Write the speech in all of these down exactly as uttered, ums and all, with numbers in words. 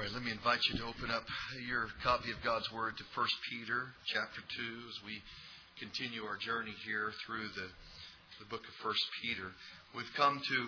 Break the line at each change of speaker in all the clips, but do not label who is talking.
right, let me invite you to open up your copy of God's Word to First Peter chapter two as we continue our journey here through the, the book of First Peter. We've come to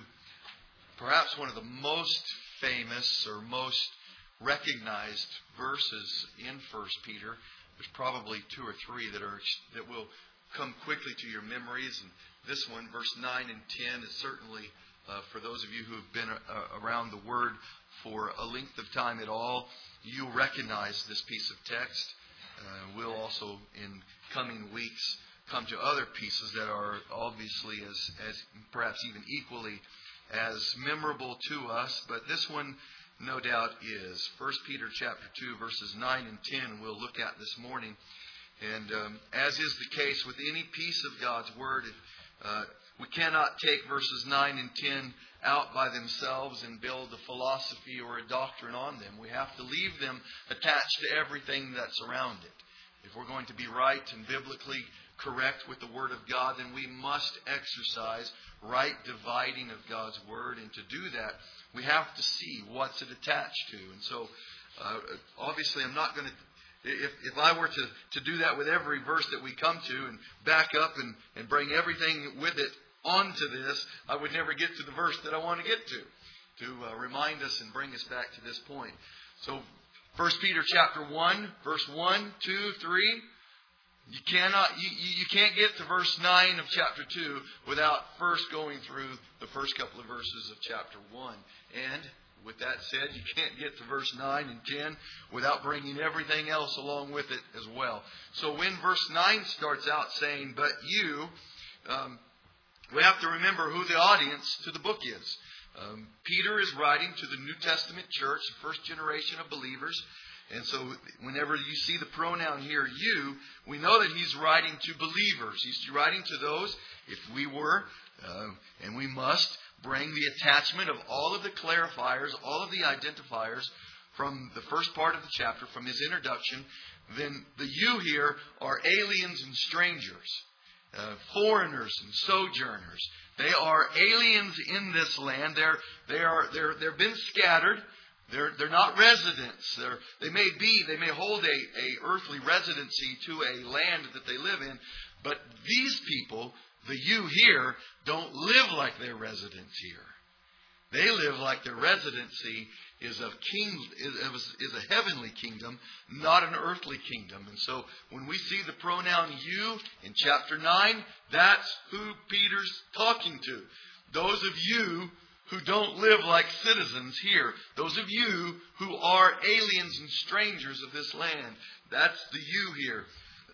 perhaps one of the most famous or most recognized verses in First Peter. There's probably two or three that are that will come quickly to your memories. And this one, verse nine and ten, is certainly uh, for those of you who have been uh, around the Word for a length of time at all, you'll recognize this piece of text. Uh, we'll also, in coming weeks, come to other pieces that are obviously as, as perhaps even equally as memorable to us. But this one, no doubt, is. First Peter chapter two, verses nine and ten, we'll look at this morning. And um, as is the case with any piece of God's Word, uh, we cannot take verses nine and ten out by themselves and build a philosophy or a doctrine on them. We have to leave them attached to everything that's around it. If we're going to be right and biblically correct with the Word of God, then we must exercise right dividing of God's Word. And to do that, we have to see what's it attached to. And so, uh, obviously, I'm not going to... If, if I were to, to do that with every verse that we come to and back up and, and bring everything with it onto this, I would never get to the verse that I want to get to, to uh, remind us and bring us back to this point. So, First Peter chapter one, verse one, two, three. You cannot, you, you can't get to verse nine of chapter two without first going through the first couple of verses of chapter one. And with that said, you can't get to verse nine and ten without bringing everything else along with it as well. So when verse nine starts out saying, but you, um, we have to remember who the audience to the book is. Um, Peter is writing to the New Testament church, the first generation of believers. And so whenever you see the pronoun here, you, we know that he's writing to believers. He's writing to those, if we were, uh, and we must, bring the attachment of all of the clarifiers, all of the identifiers from the first part of the chapter, from his introduction. Then the you here are aliens and strangers, uh, foreigners and sojourners. They are aliens in this land. They're they are they're they've been scattered. They're they're not residents. They're, they may be they may hold a, a earthly residency to a land that they live in, but these people, the you here, don't live like their residents here. They live like their residency is of king is, is a heavenly kingdom, not an earthly kingdom. And so when we see the pronoun you in chapter nine, that's who Peter's talking to. Those of you who don't live like citizens here. Those of you who are aliens and strangers of this land. That's the you here.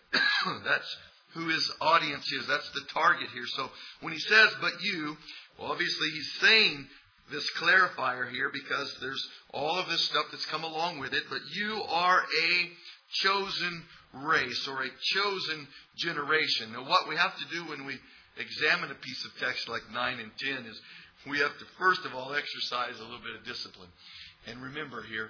That's who his audience is. That's the target here. So when he says, but you, well, obviously he's saying this clarifier here because there's all of this stuff that's come along with it. But you are a chosen race or a chosen generation. Now what we have to do when we examine a piece of text like nine and ten is we have to first of all exercise a little bit of discipline. And remember here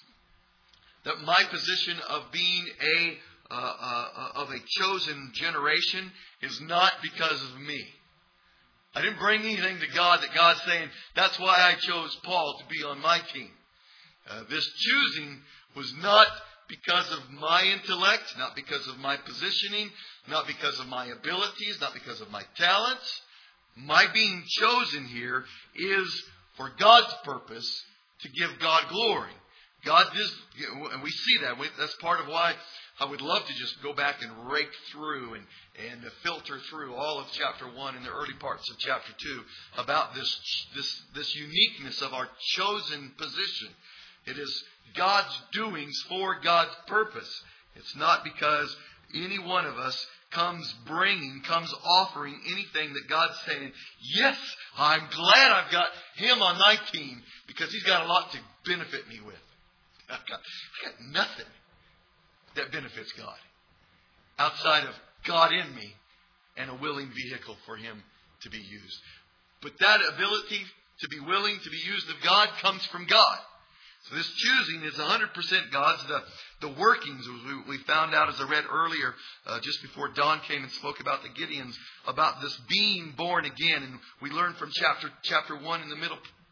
that my position of being a Uh, uh, of a chosen generation is not because of me. I didn't bring anything to God that God's saying, that's why I chose Paul to be on my team. Uh, this choosing was not because of my intellect, not because of my positioning, not because of my abilities, not because of my talents. My being chosen here is for God's purpose to give God glory. God does, and we see that. That's part of why I would love to just go back and rake through and, and filter through all of chapter one and the early parts of chapter two about this, this, this uniqueness of our chosen position. It is God's doings for God's purpose. It's not because any one of us comes bringing, comes offering anything that God's saying, yes, I'm glad I've got him on my team because he's got a lot to benefit me with. I've got, I've got nothing that benefits God outside of God in me and a willing vehicle for him to be used. But that ability to be willing to be used of God comes from God. So this choosing is one hundred percent God's. The, the workings we, we found out, as I read earlier, uh, just before Don came and spoke about the Gideons, about this being born again. And we learned from chapter chapter one in the middle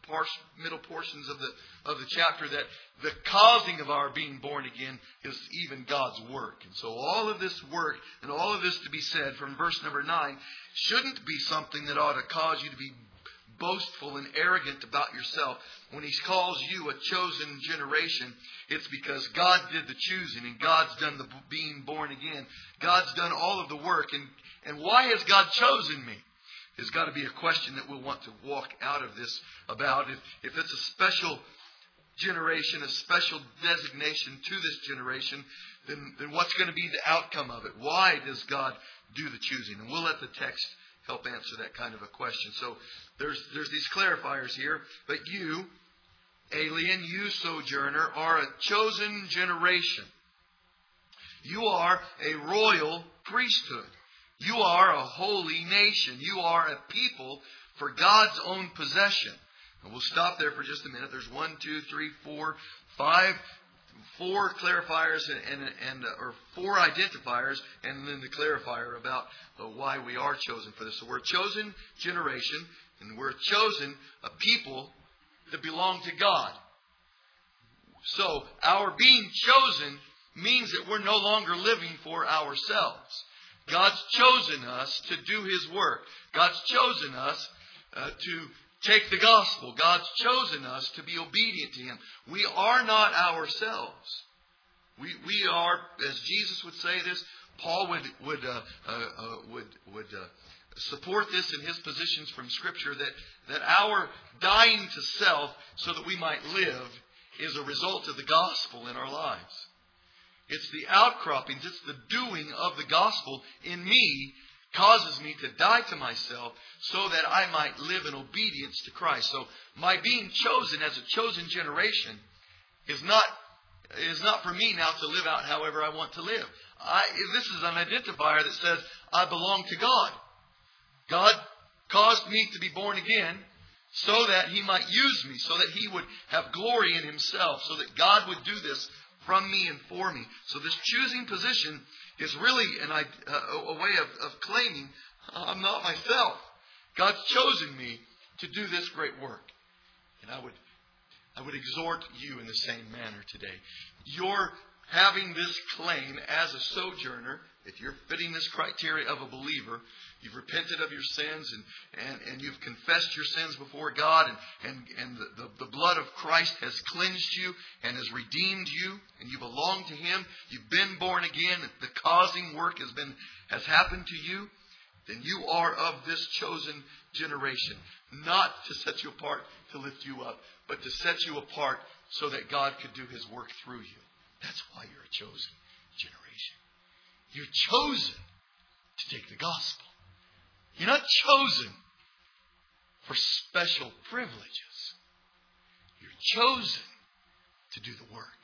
par- middle portions of the of the chapter that the causing of our being born again is even God's work. And so all of this work and all of this to be said from verse number nine shouldn't be something that ought to cause you to be boastful and arrogant about yourself. When He calls you a chosen generation, it's because God did the choosing and God's done the being born again. God's done all of the work. And, and why has God chosen me? There's got to be a question that we'll want to walk out of this about. If, if it's a special generation, a special designation to this generation, then, then what's going to be the outcome of it? Why does God do the choosing? And we'll let the text help answer that kind of a question. So there's there's these clarifiers here. But you, alien, you sojourner, are a chosen generation. You are a royal priesthood. You are a holy nation. You are a people for God's own possession. And we'll stop there for just a minute. There's one, two, three, four, five, four clarifiers and, and, and uh, or four identifiers, and then the clarifier about uh, why we are chosen for this. So we're a chosen generation, and we're chosen a people that belong to God. So our being chosen means that we're no longer living for ourselves. God's chosen us to do His work. God's chosen us uh, to take the gospel. God's chosen us to be obedient to Him. We are not ourselves. We we are, as Jesus would say this, Paul would would uh, uh, uh, would would uh, support this in his positions from Scripture, that that our dying to self so that we might live is a result of the gospel in our lives. It's the outcroppings, it's the doing of the gospel in me causes me to die to myself so that I might live in obedience to Christ. So my being chosen as a chosen generation is not is not for me now to live out however I want to live. I, this is an identifier that says I belong to God. God caused me to be born again so that He might use me, so that He would have glory in Himself, so that God would do this from me and for me. So this choosing position is really an, uh, a way of, of claiming I'm not myself. God's chosen me to do this great work. And I would I would exhort you in the same manner today. You're having this claim as a sojourner, if you're fitting this criteria of a believer, you've repented of your sins and, and, and you've confessed your sins before God, and, and, and the, the, the blood of Christ has cleansed you and has redeemed you, and you belong to Him. You've been born again. The causing work has been has happened to you. Then you are of this chosen generation. Not to set you apart to lift you up, but to set you apart so that God could do His work through you. That's why you're a chosen generation. You're chosen to take the gospel. You're not chosen for special privileges. You're chosen to do the work.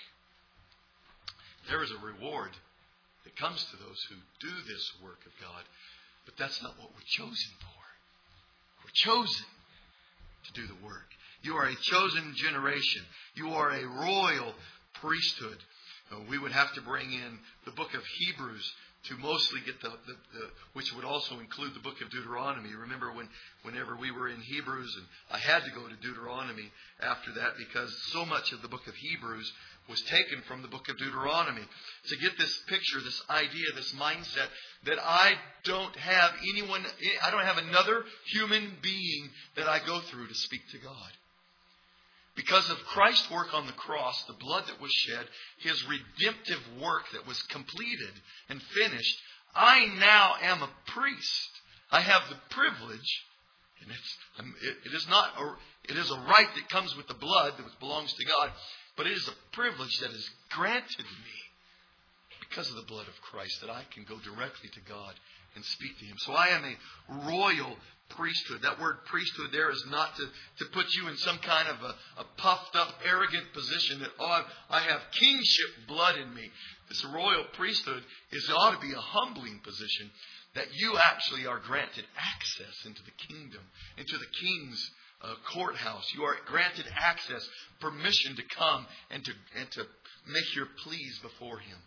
There is a reward that comes to those who do this work of God, but that's not what we're chosen for. We're chosen to do the work. You are a chosen generation. You are a royal priesthood. We would have to bring in the book of Hebrews to mostly get the, the, the, which would also include the book of Deuteronomy. Remember when, whenever we were in Hebrews, and I had to go to Deuteronomy after that because so much of the book of Hebrews was taken from the book of Deuteronomy. To get this picture, this idea, this mindset that I don't have anyone, I don't have another human being that I go through to speak to God. Because of Christ's work on the cross, the blood that was shed, His redemptive work that was completed and finished, I now am a priest. I have the privilege, and it's, it, it is not, a, it is a right that comes with the blood that belongs to God, but it is a privilege that is granted to me because of the blood of Christ, that I can go directly to God and speak to Him. So I am a royal priesthood. That word priesthood there is not to, to put you in some kind of a, a puffed up, arrogant position that, oh, I have kingship blood in me. This royal priesthood is ought to be a humbling position, that you actually are granted access into the kingdom, into the king's uh, courthouse. You are granted access, permission to come and to and to make your pleas before Him.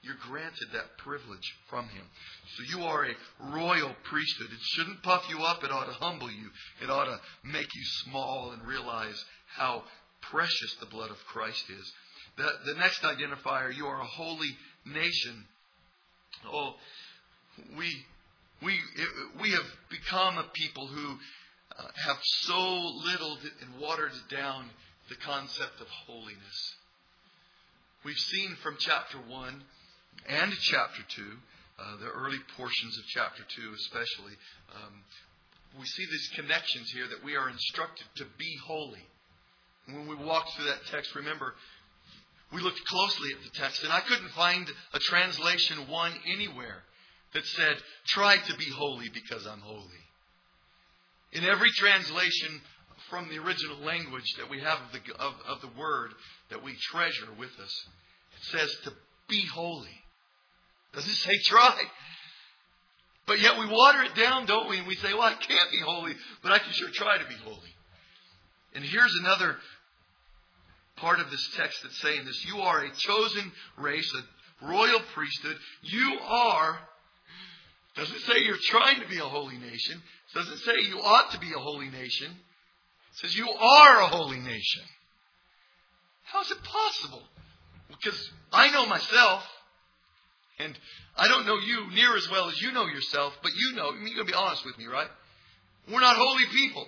You're granted that privilege from Him. So you are a royal priesthood. It shouldn't puff you up. It ought to humble you. It ought to make you small and realize how precious the blood of Christ is. The, the next identifier, you are a holy nation. Oh, we we we have become a people who uh, have so little and watered down the concept of holiness. We've seen from chapter one and chapter two, uh, the early portions of chapter two especially, um, we see these connections here that we are instructed to be holy. And when we walked through that text, remember, we looked closely at the text, and I couldn't find a translation one anywhere that said, try to be holy because I'm holy. In every translation from the original language that we have of the, of, of the word that we treasure with us, it says to be holy. Doesn't say try. But yet we water it down, don't we? And we say, well, I can't be holy, but I can sure try to be holy. And here's another part of this text that's saying this. You are a chosen race, a royal priesthood. You are, doesn't say you're trying to be a holy nation. It doesn't say you ought to be a holy nation. It says you are a holy nation. How is it possible? Because I know myself, and I don't know you near as well as you know yourself, but you know, you're going to be honest with me, right? We're not holy people.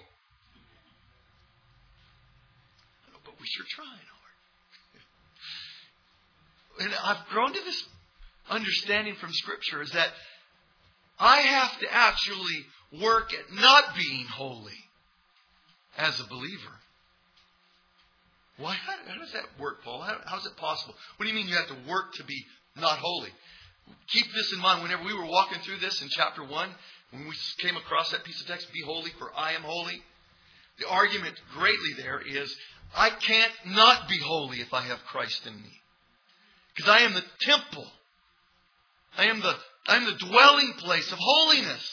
But we sure try, Lord. And I've grown to this understanding from Scripture is that I have to actually work at not being holy as a believer. Why? How, how does that work, Paul? How, how is it possible? What do you mean you have to work to be not holy? Keep this in mind. Whenever we were walking through this in chapter one, when we came across that piece of text, be holy for I am holy. The argument greatly there is, I can't not be holy if I have Christ in me. Because I am the temple. I am the, I am the dwelling place of holiness.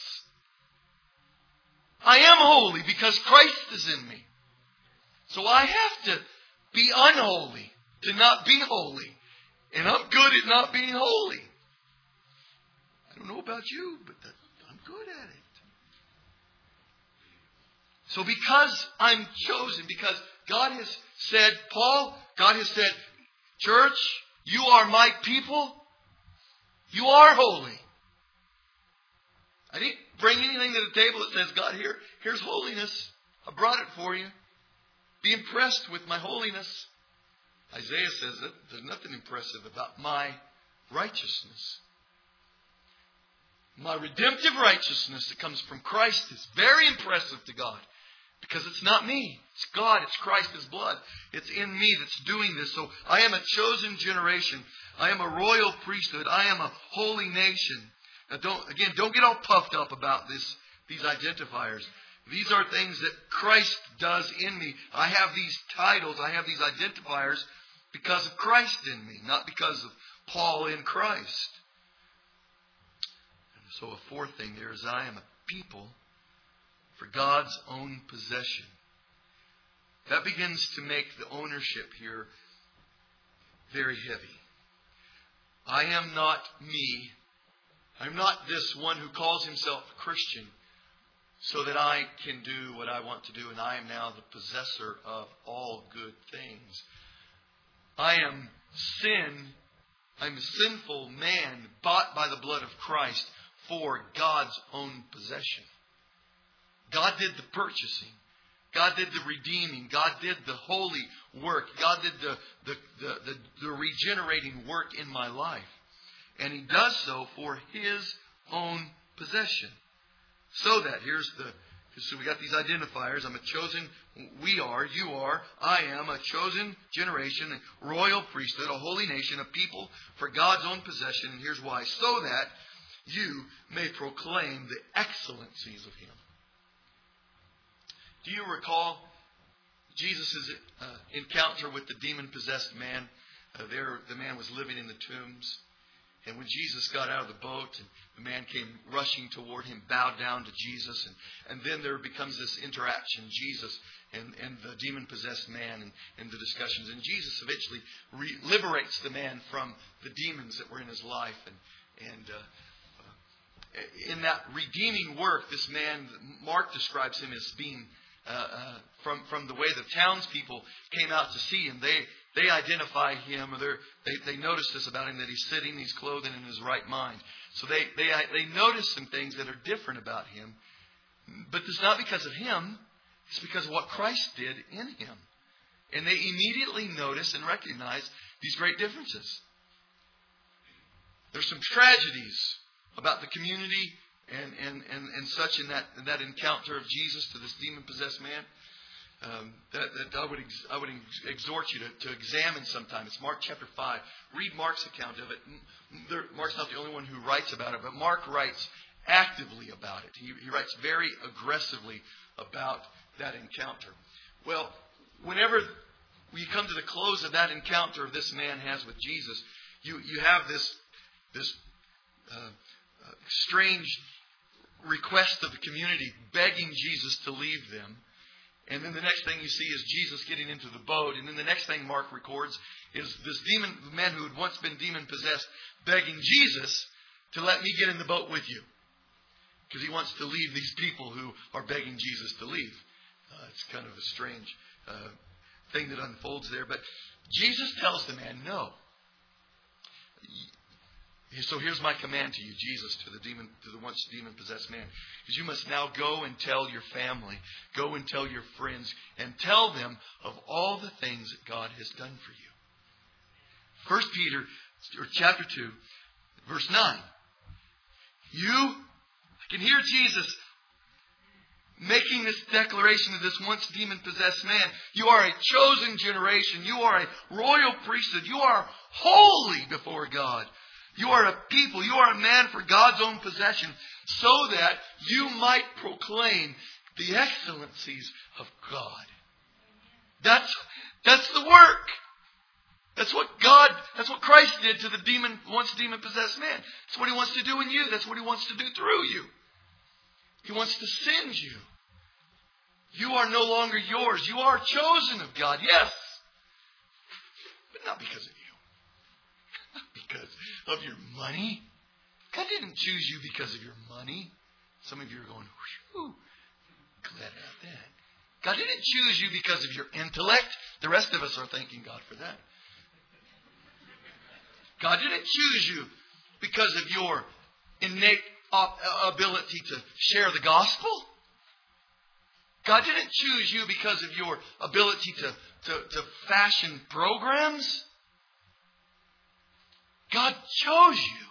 I am holy because Christ is in me. So I have to be unholy to not be holy. And I'm good at not being holy. I don't know about you, but that, I'm good at it. So because I'm chosen, because God has said, Paul, God has said, church, you are my people. You are holy. I didn't bring anything to the table that says, God, here, here's holiness. I brought it for you. Be impressed with my holiness. Isaiah says that there's nothing impressive about my righteousness. My redemptive righteousness that comes from Christ is very impressive to God. Because it's not me. It's God. It's Christ's blood. It's in me that's doing this. So I am a chosen generation. I am a royal priesthood. I am a holy nation. Now don't, again, don't get all puffed up about this, these identifiers. These are things that Christ does in me. I have these titles. I have these identifiers because of Christ in me, not because of Paul in Christ. And so a fourth thing there is I am a people for God's own possession. That begins to make the ownership here very heavy. I am not me. I'm not this one who calls himself a Christian so that I can do what I want to do and I am now the possessor of all good things. I am sin. I'm a sinful man bought by the blood of Christ for God's own possession. God did the purchasing. God did the redeeming. God did the holy work. God did the, the, the, the, the regenerating work in my life. And He does so for His own possession. So that, here's the, so we got these identifiers. I'm a chosen, we are, you are, I am a chosen generation, a royal priesthood, a holy nation, a people for God's own possession. And here's why. So that you may proclaim the excellencies of Him. Do you recall Jesus' uh, encounter with the demon-possessed man? Uh, there, the man was living in the tombs. And when Jesus got out of the boat and the man came rushing toward him, bowed down to Jesus. And, and then there becomes this interaction, Jesus and, and the demon-possessed man and, and the discussions. And Jesus eventually re- liberates the man from the demons that were in his life. And, and uh, uh, in that redeeming work, this man, Mark describes him as being, uh, uh, from, from the way the townspeople came out to see him, they They identify him, or they they notice this about him, that he's sitting, he's clothed and in his right mind. So they, they they notice some things that are different about him. But it's not because of him. It's because of what Christ did in him. And they immediately notice and recognize these great differences. There's some tragedies about the community and, and, and, and such in that, in that encounter of Jesus to this demon-possessed man. Um, that, that I would ex- I would ex- exhort you to, to examine sometime. It's Mark chapter five. Read Mark's account of it. There, Mark's not the only one who writes about it, but Mark writes actively about it. He, he writes very aggressively about that encounter. Well, whenever you come to the close of that encounter this man has with Jesus, you, you have this, this uh, uh, strange request of the community begging Jesus to leave them. And then the next thing you see is Jesus getting into the boat. And then the next thing Mark records is this demon man who had once been demon-possessed begging Jesus to let me get in the boat with you. Because he wants to leave these people who are begging Jesus to leave. Uh, it's kind of a strange uh, thing that unfolds there. But Jesus tells the man, no. So here's my command to you, Jesus, to the demon, to the once demon-possessed man, is you must now go and tell your family, go and tell your friends, and tell them of all the things that God has done for you. First Peter, or chapter two, verse nine. You, I can hear Jesus making this declaration to this once demon-possessed man. You are a chosen generation. You are a royal priesthood. You are holy before God. You are a people, you are a man for God's own possession, so that you might proclaim the excellencies of God. That's, that's the work. That's what God, that's what Christ did to the demon, once demon-possessed man. That's what He wants to do in you. That's what He wants to do through you. He wants to send you. You are no longer yours. You are chosen of God, yes. But not because of you. Because of your money. God didn't choose you because of your money. Some of you are going, whew, glad about that. God didn't choose you because of your intellect. The rest of us are thanking God for that. God didn't choose you because of your innate ability to share the gospel. God didn't choose you because of your ability to, to, to fashion programs. God chose you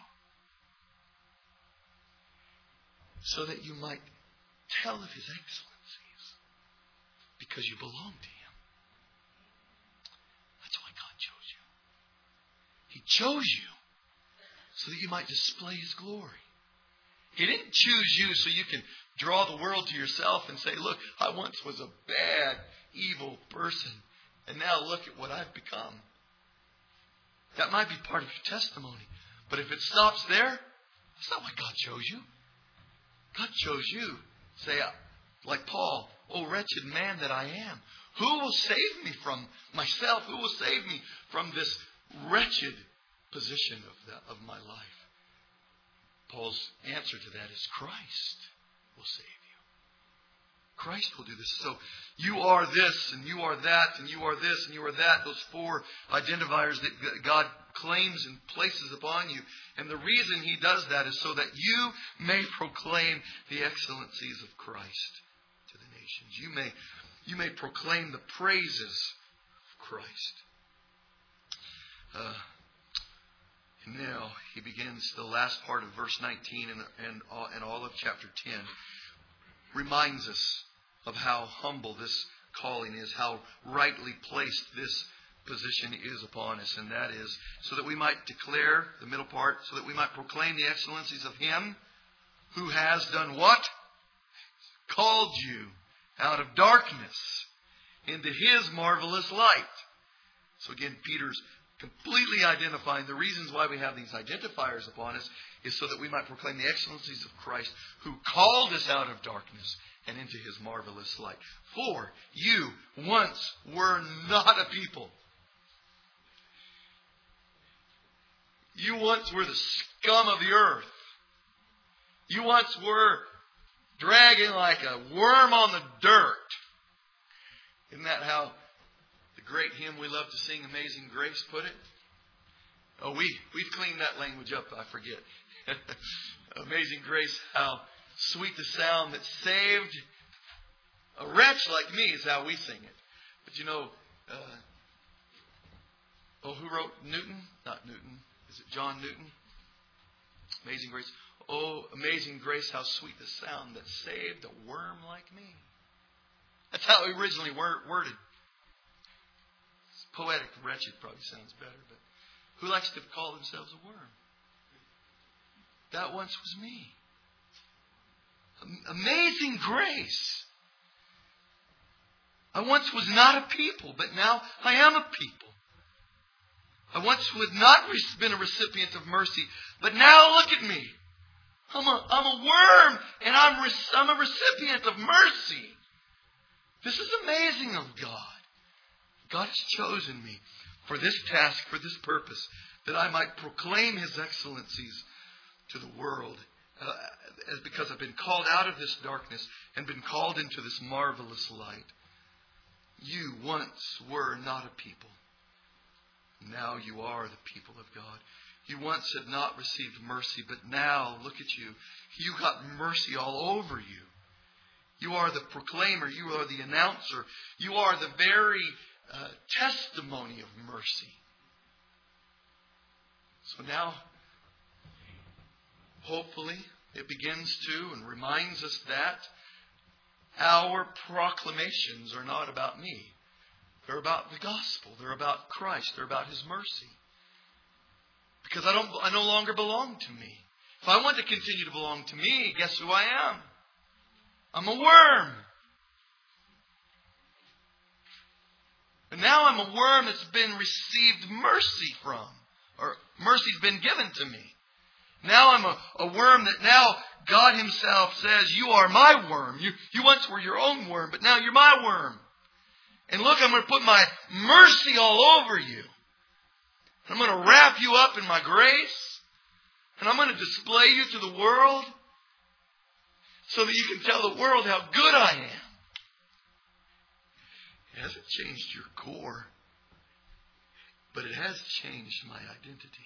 so that you might tell of His excellencies because you belong to Him. That's why God chose you. He chose you so that you might display His glory. He didn't choose you so you can draw the world to yourself and say, look, I once was a bad, evil person, and now look at what I've become. That might be part of your testimony. But if it stops there, that's not why God chose you. God chose you. Say, like Paul, oh wretched man that I am. Who will save me from myself? Who will save me from this wretched position of, the, of my life? Paul's answer to that is Christ will save you. Christ will do this. So you are this and you are that and you are this and you are that. Those four identifiers that God claims and places upon you. And the reason He does that is so that you may proclaim the excellencies of Christ to the nations. You may, you may proclaim the praises of Christ. Uh, and now he begins the last part of verse nineteen and, and, all, and all of chapter ten. Reminds us of how humble this calling is, how rightly placed this position is upon us. And that is so that we might declare, the middle part, so that we might proclaim the excellencies of Him who has done what? Called you out of darkness into His marvelous light. So again, Peter's completely identifying the reasons why we have these identifiers upon us is so that we might proclaim the excellencies of Christ, who called us out of darkness and into His marvelous light. For you once were not a people. You once were the scum of the earth. You once were dragging like a worm on the dirt. Isn't that how the great hymn we love to sing, Amazing Grace, put it? Oh, we, we've cleaned that language up, I forget. Amazing Grace, how sweet the sound that saved a wretch like me is how we sing it. But you know, uh, oh, who wrote Newton? Not Newton. Is it John Newton? Amazing Grace. Oh, amazing grace, how sweet the sound that saved a worm like me. That's how it originally worded. It's poetic, wretched probably sounds better, but who likes to call themselves a worm? That once was me. Amazing grace. I once was not a people, but now I am a people. I once was not been a recipient of mercy, but now look at me. I'm a, I'm a worm, and I'm, I'm a recipient of mercy. This is amazing of God. God has chosen me for this task, for this purpose, that I might proclaim His excellencies to the world, uh, as because I've been called out of this darkness and been called into this marvelous light. You once were not a people. Now you are the people of God. You once had not received mercy, but now, look at you. You got mercy all over you. You are the proclaimer. You are the announcer. You are the very uh, testimony of mercy. So now, hopefully, it begins to and reminds us that our proclamations are not about me. They're about the gospel. They're about Christ. They're about His mercy. Because I don't, I no longer belong to me. If I want to continue to belong to me, guess who I am? I'm a worm. And now I'm a worm that's been received mercy from. Or mercy's been given to me. Now I'm a, a worm that now God Himself says, you are my worm. You, you once were your own worm, but now you're my worm. And look, I'm going to put my mercy all over you. I'm going to wrap you up in my grace. And I'm going to display you to the world so that you can tell the world how good I am. It hasn't changed your core, but it has changed my identity.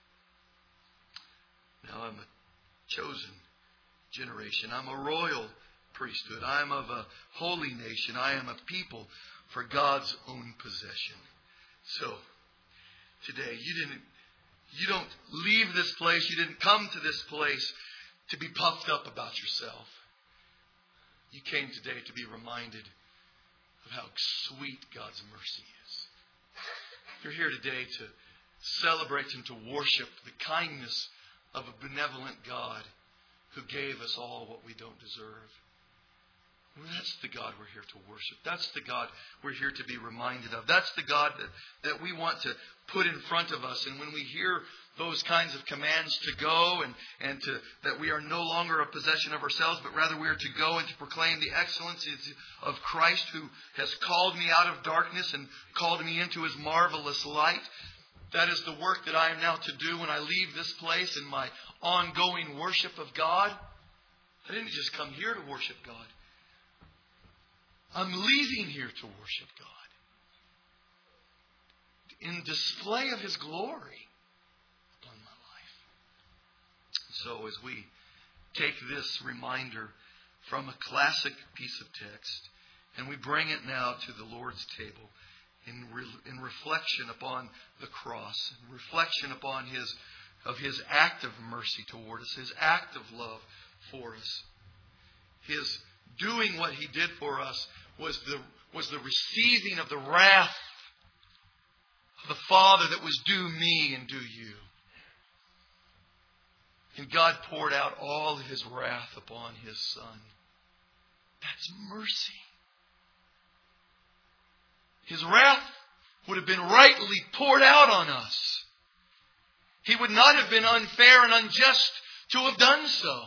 Now I'm a chosen generation. I'm a royal priesthood. I'm of a holy nation. I am a people for God's own possession. So, today, you didn't, you don't leave this place. You didn't come to this place to be puffed up about yourself. You came today to be reminded of how sweet God's mercy is. You're here today to celebrate and to worship the kindness of a benevolent God who gave us all what we don't deserve. Well, that's the God we're here to worship. That's the God we're here to be reminded of. That's the God that, that we want to put in front of us. And when we hear those kinds of commands to go and, and to that we are no longer a possession of ourselves, but rather we are to go and to proclaim the excellencies of Christ who has called me out of darkness and called me into His marvelous light. That is the work that I am now to do when I leave this place in my ongoing worship of God. I didn't just come here to worship God. I'm leaving here to worship God in display of His glory upon my life. So as we take this reminder from a classic piece of text and we bring it now to the Lord's table in re- in reflection upon the cross, in reflection upon His of His act of mercy toward us, His act of love for us, His doing what He did for us was the was the receiving of the wrath of the Father that was due me and due you. And God poured out all His wrath upon His Son. That's mercy. His wrath would have been rightly poured out on us. He would not have been unfair and unjust to have done so.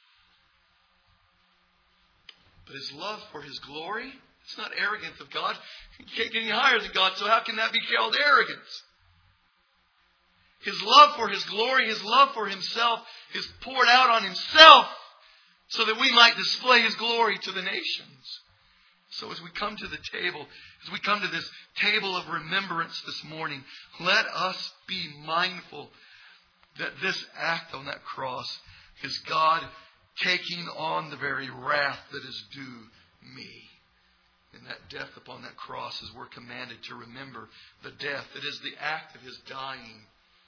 But His love for His glory, it's not arrogance of God. You can't get any higher than God, so how can that be called arrogance? His love for His glory, His love for Himself is poured out on Himself so that we might display His glory to the nations. So as we come to the table, as we come to this table of remembrance this morning, let us be mindful that this act on that cross is God taking on the very wrath that is due me. And that death upon that cross, as we're commanded to remember the death that is the act of His dying,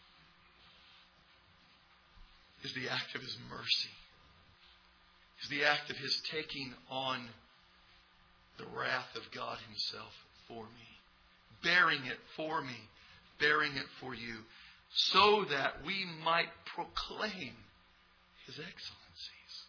is the act of His mercy. Is the act of His taking on the wrath of God Himself for me. Bearing it for me. Bearing it for you. So that we might proclaim His excellencies.